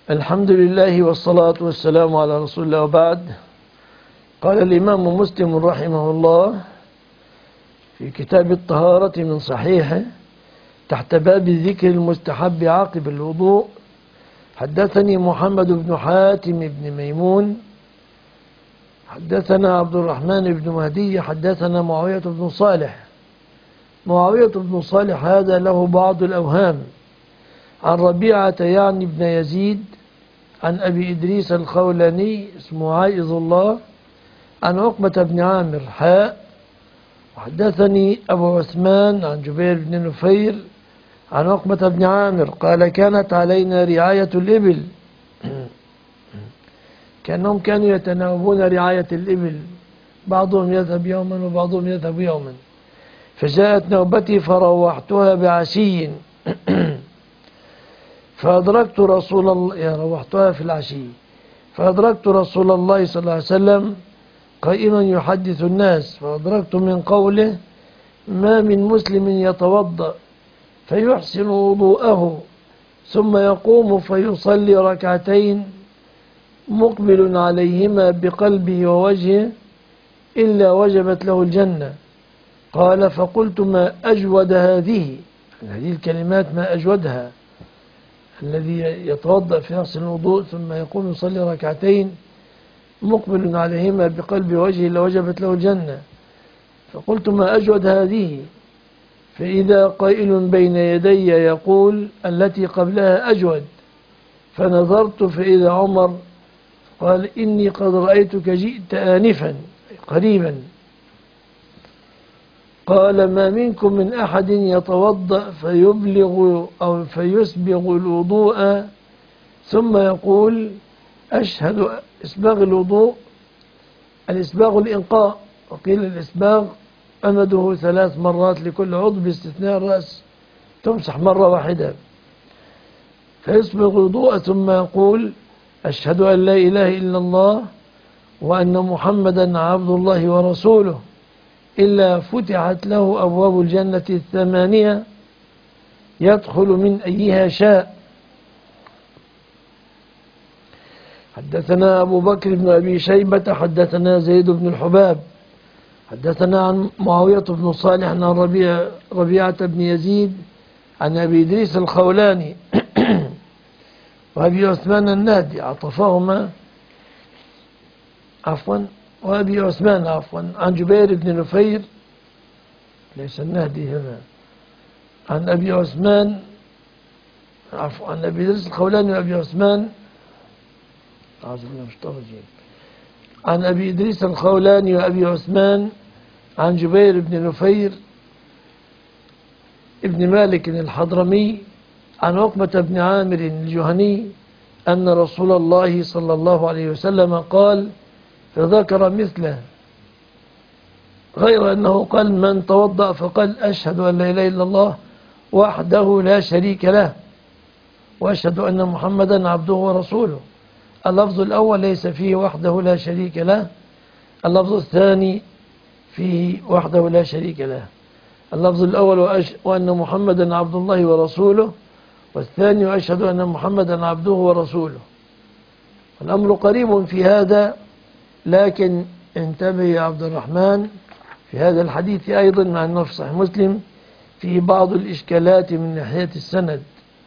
الحمد لله والصلاة والسلام على رسول الله وبعد. قال الإمام مسلم رحمه الله في كتاب الطهارة من صحيحه تحت باب ذكر المستحب عقب الوضوء: حدثني محمد بن حاتم بن ميمون حدثنا عبد الرحمن بن مهدي حدثنا معاوية بن صالح. معاوية بن صالح هذا له بعض الأوهام، عن ربيعة يعني بن يزيد عن أبي إدريس الخولاني اسمه عائذ الله عن عقبة بن عامر وحدثني أبو عثمان عن جبير بن نفير عن عقبة بن عامر قال: كانت علينا رعاية الإبل. كأنهم كانوا يتناوبون رعاية الإبل، بعضهم يذهب يوما وبعضهم يذهب يوما، فجاءت نوبتي فروحتها بعشي فأدركت رسول الله، روحتها في العشي فأدركت رسول الله صلى الله عليه وسلم قائما يحدث الناس، فأدركت من قوله: ما من مسلم يتوضأ فيحسن وضوءه ثم يقوم فيصلي ركعتين مقبل عليهما بقلبه ووجهه إلا وجبت له الجنة. قال: فقلت: ما أجود هذه الكلمات، ما أجودها، الذي يتوضأ في نفس الوضوء ثم يقوم يصلي ركعتين مقبل عليهما بقلب وجهه لوجبت له الجنة. فقلت: ما أجود هذه؟ فإذا قائل بين يدي يقول: التي قبلها أجود. فنظرت فإذا عمر قال: إني قد رأيتك جئت آنفا قريبا. قال: ما منكم من أحد يتوضأ فيبلغ أو فيسبغ الوضوء ثم يقول: أشهد. إسباغ الوضوء، الإسباغ الإنقاء، وقيل الإسباغ أمده 3 مرات لكل عضو باستثناء الرأس، تمسح مرة واحدة. فيسبغ الوضوء ثم يقول: أشهد أن لا إله إلا الله وأن محمدا عبد الله ورسوله، إلا فتحت له أبواب الجنة 8 يدخل من أيها شاء. حدثنا أبو بكر بن أبي شيبة حدثنا زيد بن الحباب حدثنا عن معاوية بن صالح عن ربيعة بن يزيد عن أبي إدريس الخولاني وأبي عثمان النهدي عطفهما وأبي عثمان عن جبير بن نفير، ليس النهدي هنا، عن أبي عثمان عن أبي إدريس الخولاني وأبي عثمان عن أبي إدريس الخولاني وأبي عثمان عن جبير بن نفير ابن مالك الحضرمي عن عقبة بن عامر الجهني أن رسول الله صلى الله عليه وسلم قال، فذكر مثله، غير أنه قال: من توضأ فقال: أشهد أن لا إله إلا الله وحده لا شريك له وأشهد أن محمدا عبده ورسوله. اللفظ الأول ليس فيه وحده لا شريك له، اللفظ الثاني فيه وحده لا شريك له. اللفظ الأول وأن محمدا عبد الله ورسوله، والثاني وأشهد أن محمدا عبده ورسوله. الأمر قريب في هذا، لكن انتبه يا عبد الرحمن، في هذا الحديث أيضا مع أنه في صحيح مسلم فيه بعض الإشكالات من ناحية السند،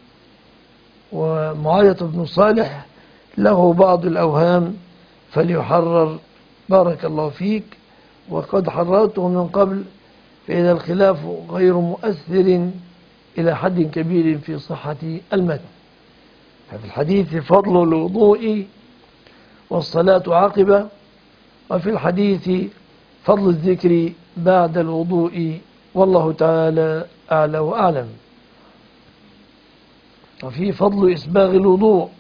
ومعاوية بن صالح له بعض الأوهام فليحرر بارك الله فيك، وقد حررته من قبل، فإذا الخلاف غير مؤثر إلى حد كبير في صحة المتن. ففي الحديث فضل الوضوء والصلاة عقبه، وفي الحديث فضل الذكر بعد الوضوء، والله تعالى أعلى وأعلم. وفي فضل إسباغ الوضوء